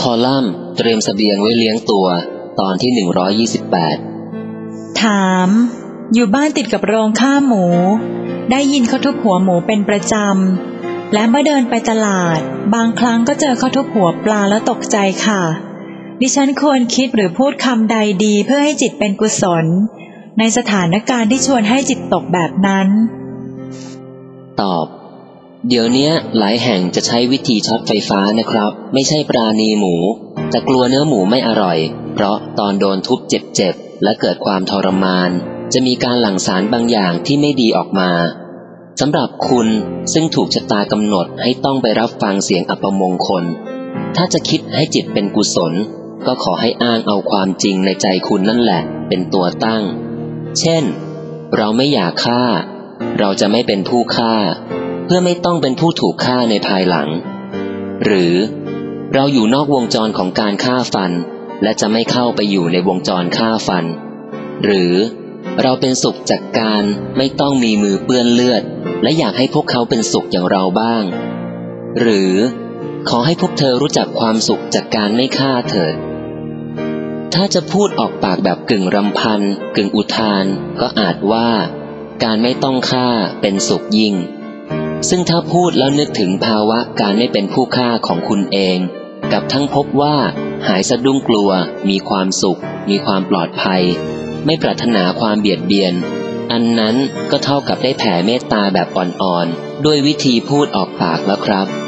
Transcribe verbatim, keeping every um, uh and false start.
อลัมน์เตรียมเสบียงไว้เลี้ยงตัวตอนที่หนึ่งร้อยยี่สิบแปดถามอยู่บ้านติดกับโรงฆ่าหมูได้ยินเขาทุบหัวหมูเป็นประจำและเมื่อเดินไปตลาดบางครั้งก็เจอเขาทุบหัวปลาแล้วตกใจค่ะดิฉันควรคิดหรือพูดคำใดดีเพื่อให้จิตเป็นกุศลในสถานการณ์ที่ชวนให้จิตตกแบบนั้นตอบเดี๋ยวนี้หลายแห่งจะใช้วิธีช็อตไฟฟ้านะครับไม่ใช่ปราณีหมูแต่กลัวเนื้อหมูไม่อร่อยเพราะตอนโดนทุบเจ็บๆและเกิดความทรมานจะมีการหลั่งสารบางอย่างที่ไม่ดีออกมาสำหรับคุณซึ่งถูกชะตากำหนดให้ต้องไปรับฟังเสียงอัปมงคลถ้าจะคิดให้จิตเป็นกุศลก็ขอให้อ้างเอาความจริงในใจคุณนั่นแหละเป็นตัวตั้งเช่นเราไม่อยากฆ่าเราจะไม่เป็นผู้ฆ่าเพื่อไม่ต้องเป็นผู้ถูกฆ่าในภายหลังหรือเราอยู่นอกวงจรของการฆ่าฟันและจะไม่เข้าไปอยู่ในวงจรฆ่าฟันหรือเราเป็นสุขจากการไม่ต้องมีมือเปื้อนเลือดและอยากให้พวกเขาเป็นสุขอย่างเราบ้างหรือขอให้พวกเธอรู้จักความสุขจากการไม่ฆ่าเถิดถ้าจะพูดออกปากแบบกึ่งรำพันกึ่งอุทานก็อาจว่าการไม่ต้องฆ่าเป็นสุขยิ่งซึ่งถ้าพูดแล้วนึกถึงภาวะการไม่เป็นผู้ฆ่าของคุณเองกับทั้งพบว่าหายสะดุ้งกลัวมีความสุขมีความปลอดภัยไม่ปรารถนาความเบียดเบียนอันนั้นก็เท่ากับได้แผ่เมตตาแบบอ่อนๆด้วยวิธีพูดออกปากแล้วครับ